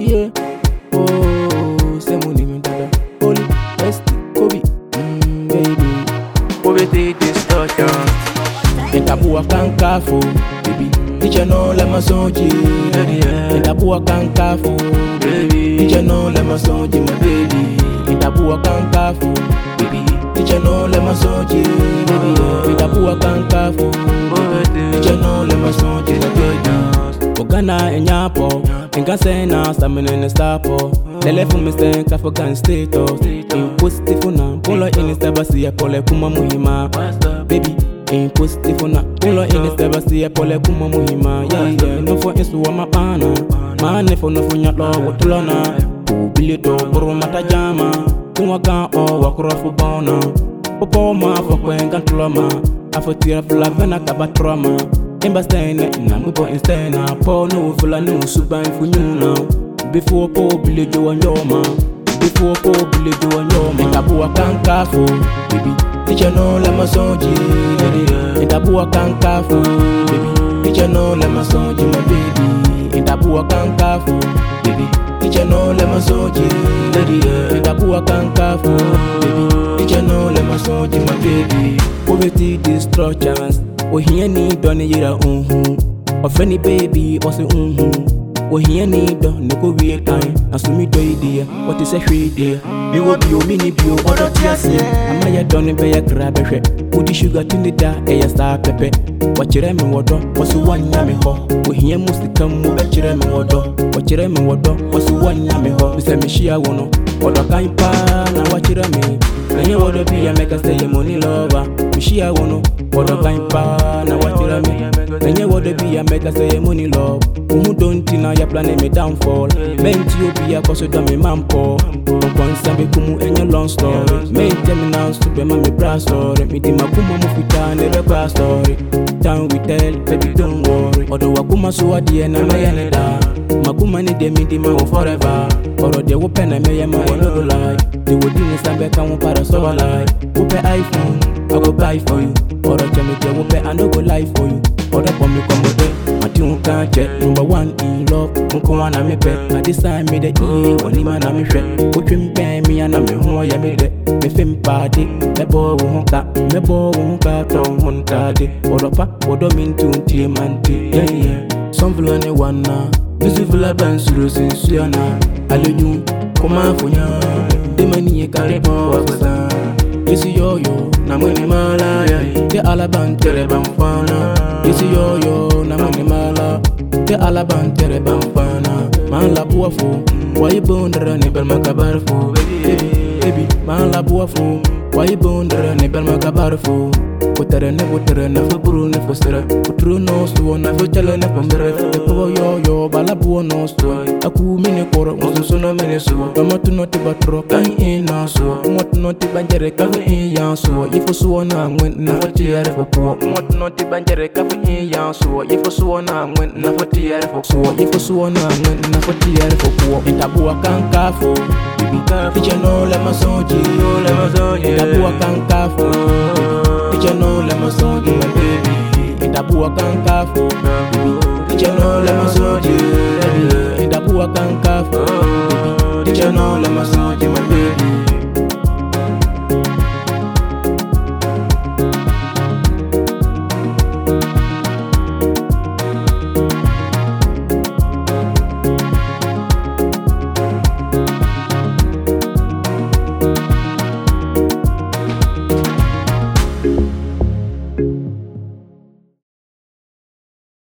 yeah. Oh, say money me dada. Holy, Westy, Kobe, baby. Kobe take this touchdown. Entabu akankafo, baby. Ije no le masonji, entabu akankafo, baby. Ije no le masonji, my baby. Entabu akankafo, baby. Ije no le masonji, baby. Entabu akankafo, ije no le masonji, my baby. Ogana enyapo, engasena samene stapo. Telephone mistake African status. Impositive na, polo in stabasi pole kuma muhima, baby. Impositive na, polo in stabasi pole kuma muhima. Yeah, no for insu wa mapana, mane for no for nyalo wotulona. Ubilito buru matajama, kunwaka o wakrofu bona. Popo ma for kwenga tuloma, afotira fula vena kabatroma. Embastene na mubo instena, po no fula no suban funyuna. Before po bilejo anyoma, before po bilejo anyoma. Entabu akankafo, baby. Ije no le masonji, entabu akankafo, baby. Ije no le masonji, my baby. Entabu akankafo, baby. Ije no le masonji, entabu akankafo, baby. Ije no le masonji, my baby. Poverty destroy chance. Oh here ni doni yira Offeni baby ose Oh here ni don no go real time. Asumi do idea. What is a free idea? Me wo bio mini bio odo tiase. Amaya doni be ya grab hwe. Udi sugar tinida e ya star pepe. Wachire me wodo wasu wanya me ho. Oh here musika mu be chire me wodo. Wachire me wodo wasu wanya me ho. Bisa me shia wono. Odo kan pa na wachire me. Nanye wodo bi ya make us say money lover. Me shia wono. Odo kan pa na wachire me. Nanye wodo bi ya make us say money love. Don't know ya plan me downfall. Meant you be a cause of me mampo. Once I become any long story. Main terminals to be my bra story. Me di makuma mufita ne repa story. Down we tell, baby don't worry. Odo wakuma so adie na me yaneda. Makuma ni de me di ma forever. Oro de wo pen na me ya ma no lie. They would in sambe kan wo para so lie. Wo pe iPhone, I go buy for you. Oro jame de wo pe I no go lie for you. Oro come me come there. Mati can't check, number one in love. Unko wana me pe, na this time me de wani mana me shwe. Uchim pe mi ana me huwa ya me de. Me fem party, me bo wunka to hunka de. Oropa, odo mintu unti manti, yeah. Some villa wana, misi villa bansuru sinsuana. Alejun, koma funya, de mani ye karipo wafasa. Yesi yo, na mwene mala ya. De alaban tere bamfana. Yesi yo, na mwene mala. De alaban tere bamfana. Man la buafo, why bondra ne bel makabarfo. Baby, man la buafo, why bondra ne bel makabarfo. Putere ne fuburu ne fosera. Putru no sto na fotele ne pomere. Epo yo balabu no sto. Aku mine koro musu no mine so. Tomatu no tibatro kan ina so. Mot no tibanjere kan iya so. Ifo so na ngwen na fotiere fo. Mot no tibanjere kan iya so. Ifo so na ngwen na fotiere fo. Ifo so na ngwen na fotiere fo. Entabu akankafo. Ije no le masonji, entabu akankafo. Ije no le masonji, my baby. Entabu akankafo. Ije no le masonji, entabu akankafo. Ije no le masonji.